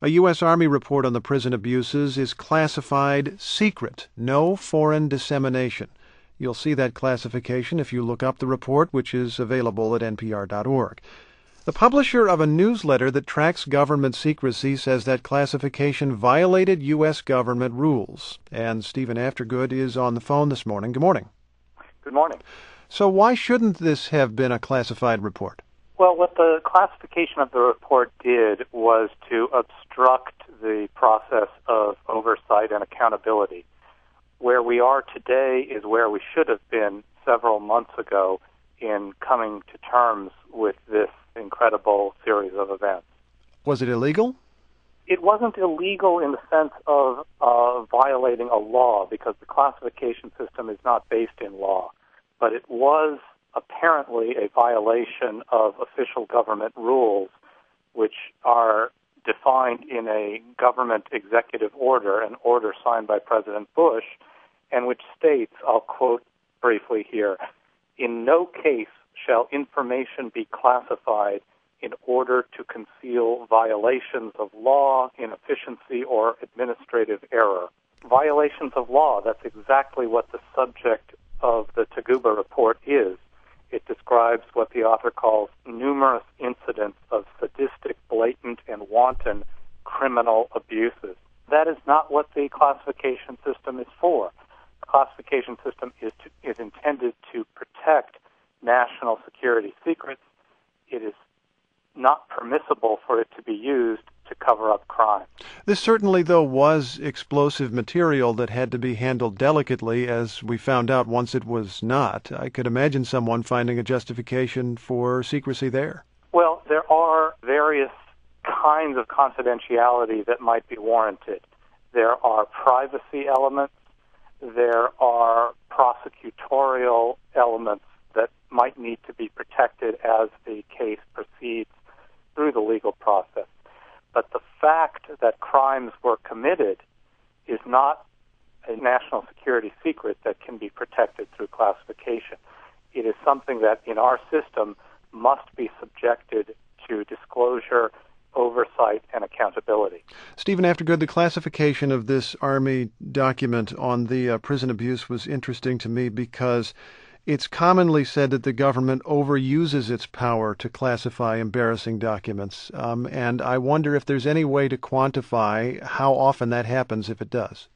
A U.S. Army report on the prison abuses is classified secret, no foreign dissemination. You'll see that classification if you look up the report, which is available at npr.org. The publisher of a newsletter that tracks government secrecy says that classification violated U.S. government rules. And Stephen Aftergood is on the phone this morning. Good morning. Good morning. So why shouldn't this have been a classified report? Well, what the classification of the report did was to obstruct the process of oversight and accountability. Where we are today is where we should have been several months ago in coming to terms with this incredible series of events. Was it illegal? It wasn't illegal in the sense of violating a law, because the classification system is not based in law. But it was apparently a violation of official government rules, which are defined in a government executive order, an order signed by President Bush, and which states, I'll quote briefly here, "In no case shall information be classified in order to conceal violations of law, inefficiency, or administrative error." Violations of law, that's exactly what the subject of the Taguba report is. It describes what the author calls numerous incidents of sadistic, blatant, and wanton criminal abuses. That is not what the classification system is for. The classification system is intended to protect national security secrets. It is not permissible for it to be used to cover up crime. This certainly, though, was explosive material that had to be handled delicately, as we found out once it was not. I could imagine someone finding a justification for secrecy there. Well, there are various kinds of confidentiality that might be warranted. There are privacy elements. There are prosecutorial elements that might need to be protected as the case proceeds through the legal process. But the fact that crimes were committed is not a national security secret that can be protected through classification. It is something that in our system must be subjected to disclosure, oversight, and accountability. Stephen Aftergood, the classification of this Army document on the prison abuse was interesting to me because it's commonly said that the government overuses its power to classify embarrassing documents, and I wonder if there's any way to quantify how often that happens, if it does.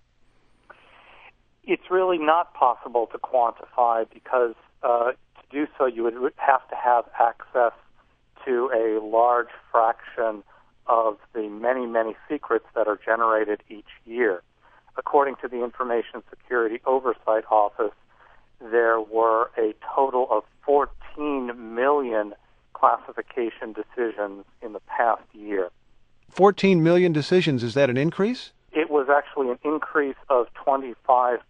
It's really not possible to quantify because to do so you would have to have access to a large fraction of the many, many secrets that are generated each year. According to the Information Security Oversight Office, there were a total of 14 million classification decisions in the past year. 14 million decisions, is that an increase? It was actually an increase of 25%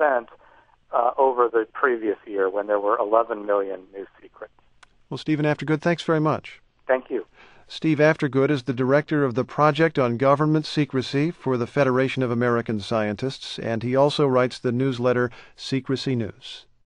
over the previous year when there were 11 million new secrets. Well, Stephen Aftergood, thanks very much. Thank you. Steve Aftergood is the director of the Project on Government Secrecy for the Federation of American Scientists, and he also writes the newsletter Secrecy News.